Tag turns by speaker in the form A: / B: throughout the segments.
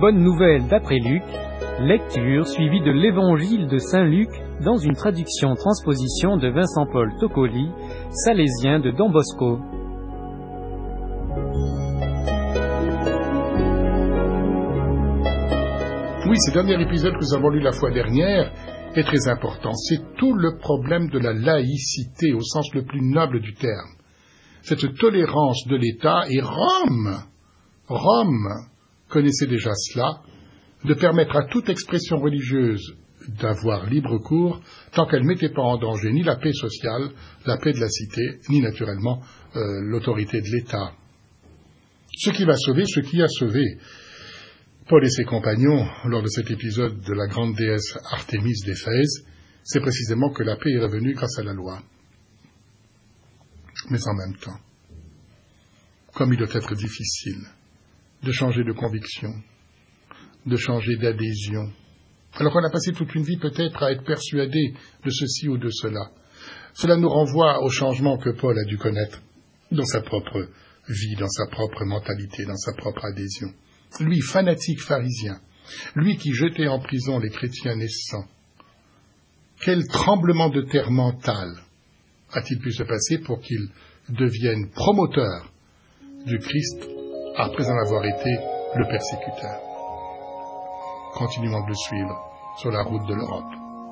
A: bonne nouvelle d'après Luc, lecture suivie de l'évangile de Saint Luc dans une traduction-transposition de Vincent-Paul Toccoli, salésien de Don Bosco.
B: Oui, ce dernier épisode que nous avons lu la fois dernière est très important. C'est tout le problème de la laïcité au sens le plus noble du terme. Cette tolérance de l'État, et Rome connaissait déjà cela, de permettre à toute expression religieuse d'avoir libre cours tant qu'elle ne mettait pas en danger ni la paix sociale, la paix de la cité, ni naturellement l'autorité de l'État. Ce qui va sauver, ce qui a sauvé Paul et ses compagnons lors de cet épisode de la grande déesse Artémis d'Éphèse, c'est précisément que la paix est revenue grâce à la loi. Mais en même temps, comme il doit être difficile de changer de conviction, de changer d'adhésion, alors qu'on a passé toute une vie peut-être à être persuadé de ceci ou de cela. Cela nous renvoie au changement que Paul a dû connaître dans sa propre vie, dans sa propre mentalité, dans sa propre adhésion. Lui, fanatique pharisien, lui qui jetait en prison les chrétiens naissants, quel tremblement de terre mental a-t-il pu se passer pour qu'il devienne promoteur du Christ après en avoir été le persécuteur? Continuons de le suivre sur la route de l'Europe.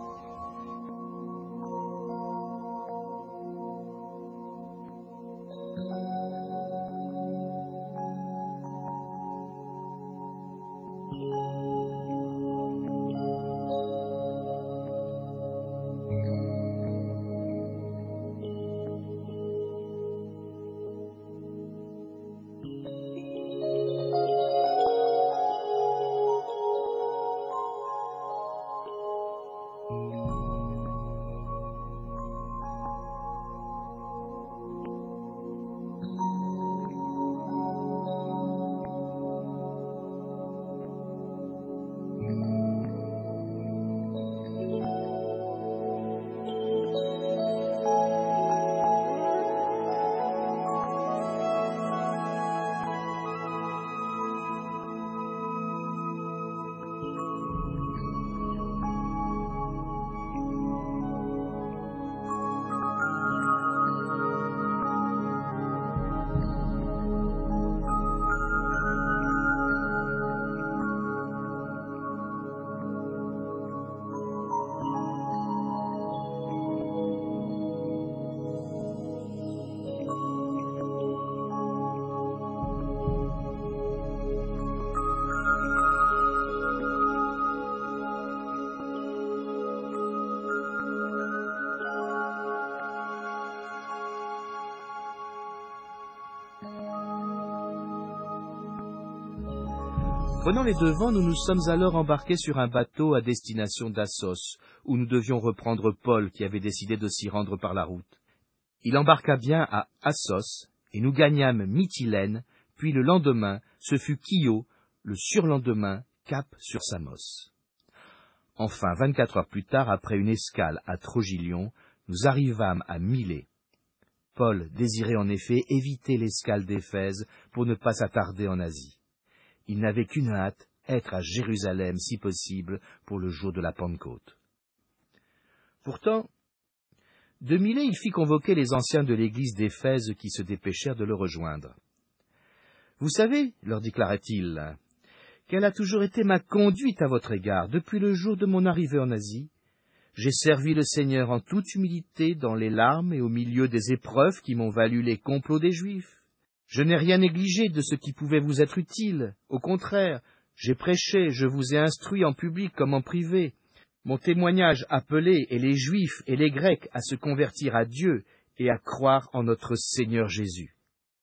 C: Prenant les devants, nous nous sommes alors embarqués sur un bateau à destination d'Assos, où nous devions reprendre Paul, qui avait décidé de s'y rendre par la route. Il embarqua bien à Assos, et nous gagnâmes Mytilène, puis le lendemain, ce fut Chio, le surlendemain, cap sur Samos. Enfin, 24 heures plus tard, après une escale à Trogilion, nous arrivâmes à Milet. Paul désirait en effet éviter l'escale d'Éphèse pour ne pas s'attarder en Asie. Il n'avait qu'une hâte, être à Jérusalem, si possible, pour le jour de la Pentecôte. Pourtant, de Milet, il fit convoquer les anciens de l'église d'Éphèse qui se dépêchèrent de le rejoindre. « Vous savez, leur déclara-t-il, quelle a toujours été ma conduite à votre égard depuis le jour de mon arrivée en Asie. J'ai servi le Seigneur en toute humilité, dans les larmes et au milieu des épreuves qui m'ont valu les complots des Juifs. Je n'ai rien négligé de ce qui pouvait vous être utile. Au contraire, j'ai prêché, je vous ai instruit en public comme en privé. Mon témoignage appelait et les Juifs et les Grecs à se convertir à Dieu et à croire en notre Seigneur Jésus.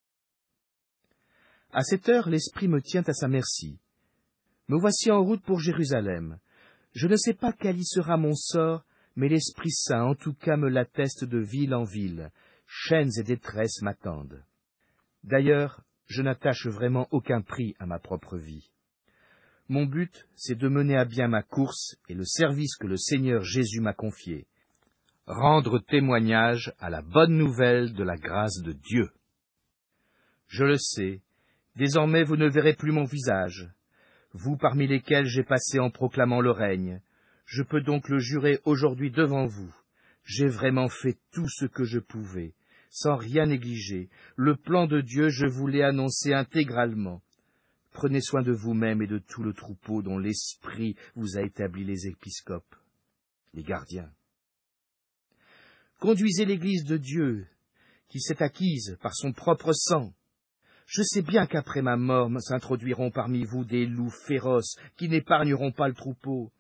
C: À cette heure, l'Esprit me tient à sa merci. Me voici en route pour Jérusalem. Je ne sais pas quel y sera mon sort, mais l'Esprit Saint en tout cas me l'atteste de ville en ville. Chaînes et détresses m'attendent. D'ailleurs, je n'attache vraiment aucun prix à ma propre vie. Mon but, c'est de mener à bien ma course et le service que le Seigneur Jésus m'a confié. Rendre témoignage à la bonne nouvelle de la grâce de Dieu. Je le sais, désormais vous ne verrez plus mon visage. vous parmi lesquels j'ai passé en proclamant le règne. Je peux donc le jurer aujourd'hui devant vous. J'ai vraiment fait tout ce que je pouvais, sans rien négliger. Le plan de Dieu, je vous l'ai annoncé intégralement. Prenez soin de vous-même et de tout le troupeau dont l'Esprit vous a établi les épiscopes, les gardiens. Conduisez l'Église de Dieu, qui s'est acquise par son propre sang. Je sais bien qu'après ma mort s'introduiront parmi vous des loups féroces qui n'épargneront pas le troupeau.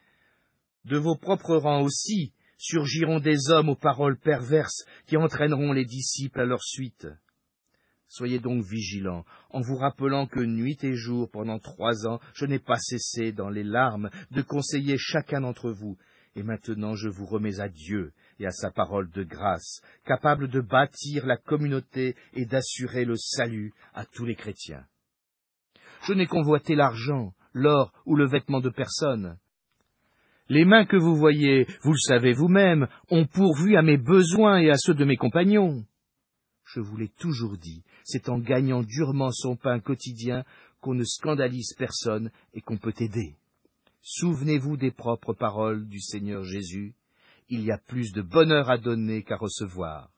C: De vos propres rangs aussi surgiront des hommes aux paroles perverses qui entraîneront les disciples à leur suite. Soyez donc vigilants, en vous rappelant que nuit et jour, pendant 3 ans, je n'ai pas cessé, dans les larmes, de conseiller chacun d'entre vous. Et maintenant je vous remets à Dieu et à sa parole de grâce, capable de bâtir la communauté et d'assurer le salut à tous les chrétiens. Je n'ai convoité l'argent, l'or ou le vêtement de personne. Les mains que vous voyez, vous le savez vous-même, ont pourvu à mes besoins et à ceux de mes compagnons. Je vous l'ai toujours dit, c'est en gagnant durement son pain quotidien qu'on ne scandalise personne et qu'on peut aider. Souvenez-vous des propres paroles du Seigneur Jésus, il y a plus de bonheur à donner qu'à recevoir.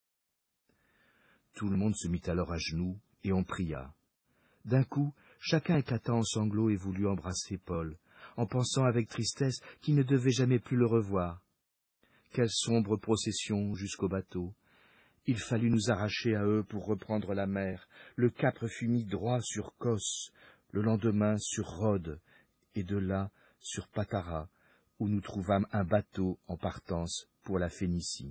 C: Tout le monde se mit alors à genoux et on pria. D'un coup, chacun éclata en sanglots et voulut embrasser Paul, en pensant avec tristesse qu'il ne devait jamais plus le revoir. Quelle sombre procession jusqu'au bateau! Il fallut nous arracher à eux pour reprendre la mer. Le cap fut mis droit sur Kos, le lendemain sur Rhodes, et de là sur Patara, où nous trouvâmes un bateau en partance pour la Phénicie.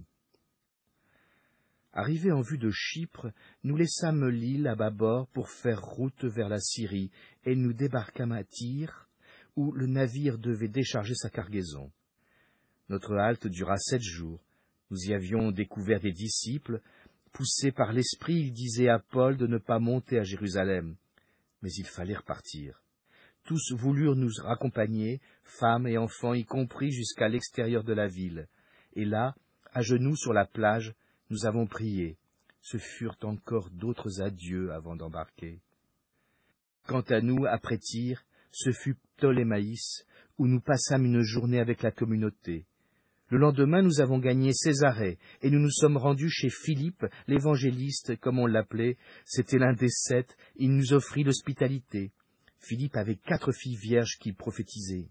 C: Arrivés en vue de Chypre, nous laissâmes l'île à bâbord pour faire route vers la Syrie, et nous débarquâmes à Tyr, où le navire devait décharger sa cargaison. Notre halte dura 7 jours. Nous y avions découvert des disciples. Poussés par l'Esprit, ils disaient à Paul de ne pas monter à Jérusalem. Mais il fallait repartir. Tous voulurent nous raccompagner, femmes et enfants y compris, jusqu'à l'extérieur de la ville. Et là, à genoux sur la plage, nous avons prié. Ce furent encore d'autres adieux avant d'embarquer. Quant à nous, après Tyr, ce fut Ptolémaïs, où nous passâmes une journée avec la communauté. Le lendemain, nous avons gagné Césarée, et nous nous sommes rendus chez Philippe, l'évangéliste, comme on l'appelait. C'était l'un des 7, il nous offrit l'hospitalité. Philippe avait 4 filles vierges qui prophétisaient.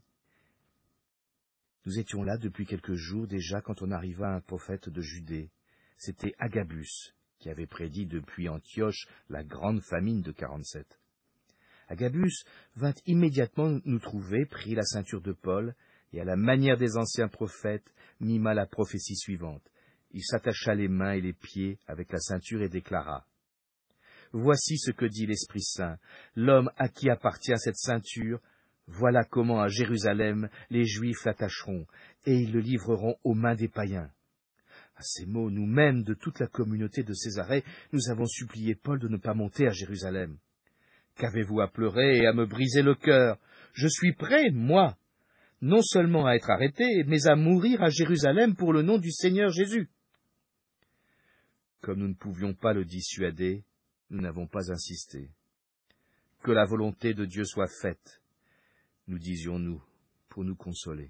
C: Nous étions là depuis quelques jours déjà quand on arriva à un prophète de Judée. C'était Agabus, qui avait prédit depuis Antioche la grande famine de 47. Agabus vint immédiatement nous trouver, prit la ceinture de Paul, et à la manière des anciens prophètes, mima la prophétie suivante. Il s'attacha les mains et les pieds avec la ceinture et déclara: « Voici ce que dit l'Esprit Saint, l'homme à qui appartient cette ceinture, voilà comment à Jérusalem les Juifs l'attacheront, et ils le livreront aux mains des païens. » À ces mots, nous-mêmes, de toute la communauté de Césarée, nous avons supplié Paul de ne pas monter à Jérusalem. « Qu'avez-vous à pleurer et à me briser le cœur? Je suis prêt, moi, non seulement à être arrêté, mais à mourir à Jérusalem pour le nom du Seigneur Jésus. » Comme nous ne pouvions pas le dissuader, nous n'avons pas insisté. « Que la volonté de Dieu soit faite, » nous disions-nous, pour nous consoler.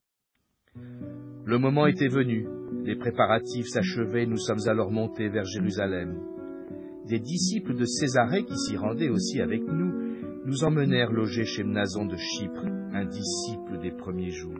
C: Le moment était venu, les préparatifs s'achevaient, nous sommes alors montés vers Jérusalem. Des disciples de Césarée qui s'y rendaient aussi avec nous, nous emmenèrent loger chez Mnason de Chypre, un disciple des premiers jours.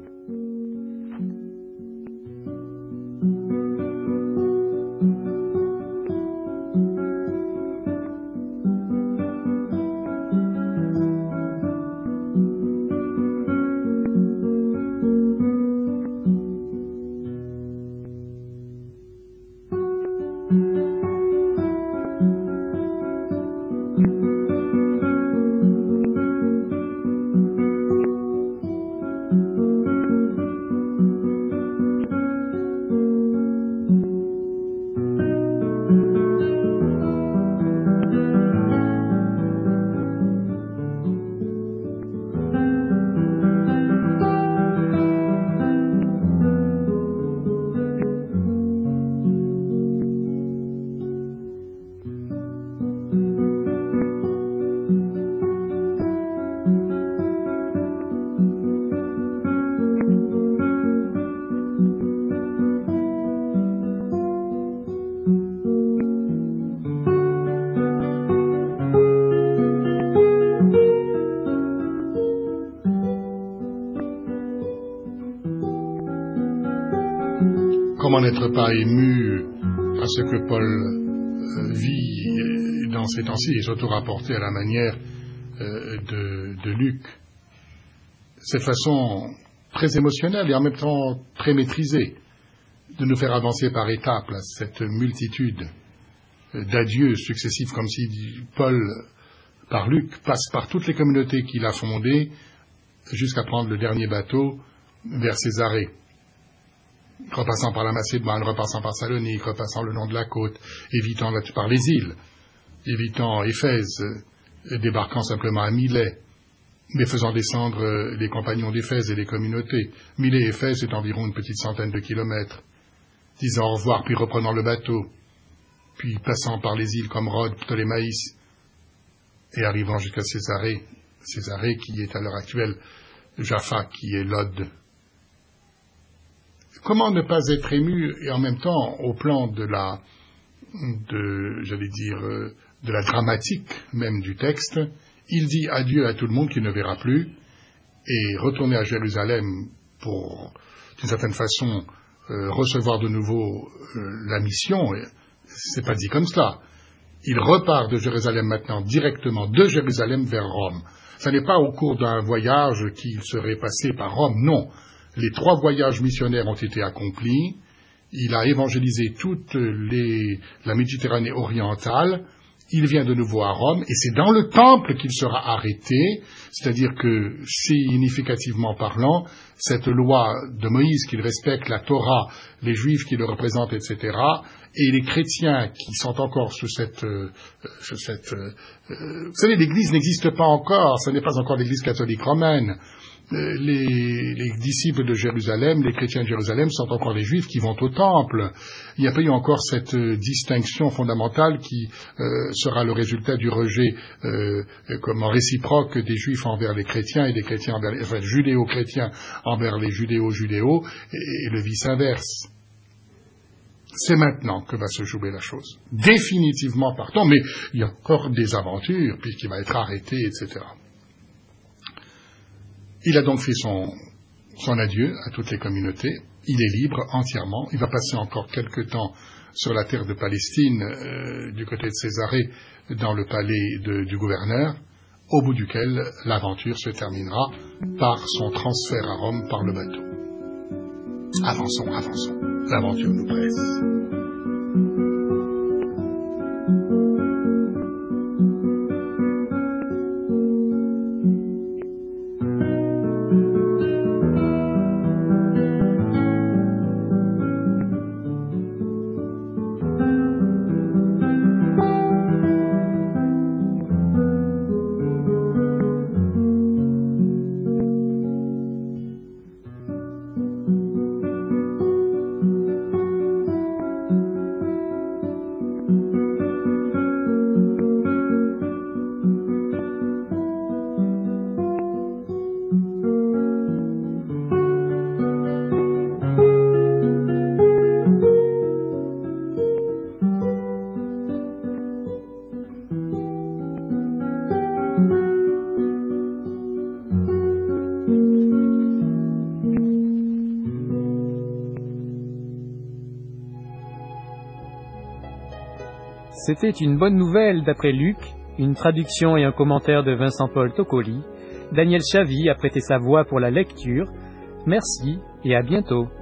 B: n'être pas ému à ce que Paul vit dans ces temps-ci et surtout rapporté à la manière de Luc. Cette façon très émotionnelle et en même temps très maîtrisée de nous faire avancer par étapes, là, cette multitude d'adieux successifs, comme si Paul, par Luc, passe par toutes les communautés qu'il a fondées jusqu'à prendre le dernier bateau vers Césarée, repassant par la Macédoine, repassant par Salonique, repassant le long de la côte, évitant par les îles, évitant Éphèse, débarquant simplement à Milet, mais faisant descendre les compagnons d'Éphèse et les communautés. Milet et Éphèse, c'est environ une petite centaine de kilomètres. Disant au revoir, puis reprenant le bateau, puis passant par les îles comme Rhodes, Ptolémaïs, et arrivant jusqu'à Césarée, Césarée qui est à l'heure actuelle Jaffa, qui est Lod. Comment ne pas être ému, et en même temps, au plan de la dramatique même du texte, il dit adieu à tout le monde qu'il ne verra plus, et retourner à Jérusalem pour, d'une certaine façon, recevoir de nouveau la mission. C'est pas dit comme cela. Il repart de Jérusalem maintenant directement de Jérusalem vers Rome. Ce n'est pas au cours d'un voyage qu'il serait passé par Rome, non. Les 3 voyages missionnaires ont été accomplis. Il a évangélisé toute la Méditerranée orientale. Il vient de nouveau à Rome, et c'est dans le temple qu'il sera arrêté, c'est-à-dire que, significativement parlant, cette loi de Moïse qu'il respecte, la Torah, les Juifs qui le représentent, etc., et les chrétiens qui sont encore sous vous savez, l'Église n'existe pas encore, ce n'est pas encore l'Église catholique romaine. Les disciples de Jérusalem, les chrétiens de Jérusalem sont encore les Juifs qui vont au temple. Il n'y a pas eu encore cette distinction fondamentale qui sera le résultat du rejet réciproque des Juifs envers les chrétiens et des chrétiens envers les judéo-chrétiens envers les judéo-judéo et le vice-inverse. C'est maintenant que va se jouer la chose. Définitivement partant, mais il y a encore des aventures, puisqu'il va être arrêté, etc. Il a donc fait son adieu à toutes les communautés. Il est libre entièrement. Il va passer encore quelque temps sur la terre de Palestine, du côté de Césarée, dans le palais du gouverneur, au bout duquel l'aventure se terminera par son transfert à Rome par le bateau. Avançons, avançons. L'aventure nous presse.
A: C'était une bonne nouvelle d'après Luc, une traduction et un commentaire de Vincent-Paul Toccoli. Daniel Chavy a prêté sa voix pour la lecture. Merci et à bientôt.